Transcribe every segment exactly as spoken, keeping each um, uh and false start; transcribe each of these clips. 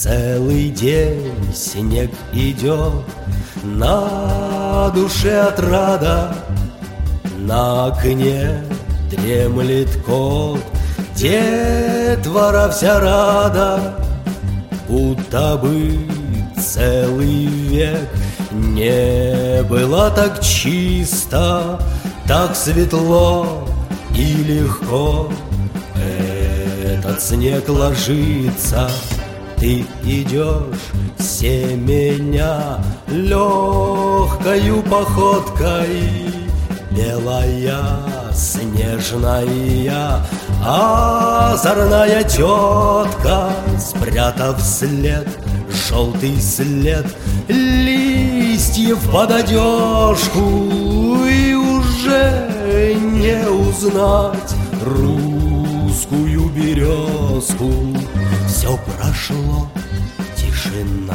Целый день снег идет, на душе отрада, на окне дремлет кот, детвора вся рада, будто бы целый век не было так чисто, так светло и легко. Этот снег ложится, ты идешь семеня легкою походкой, белая, снежная, озорная тетка, спрятав след, желтый след листьев под одежку, и уже не узнать русскую березку. Все прошло, тишина.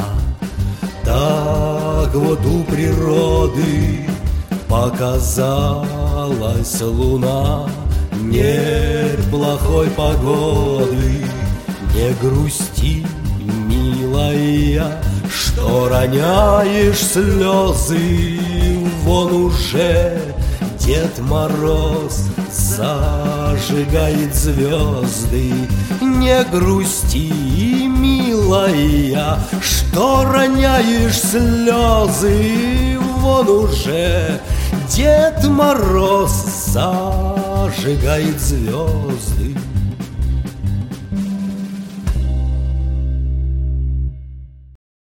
Так вот у природы показалась луна. Нет плохой погоды, не грусти, милая, что роняешь слезы. Вон уже Дед Мороз зажигает звезды. Не грусти, милая, что роняешь слезы. Вон уже Дед Мороз зажигает звезды.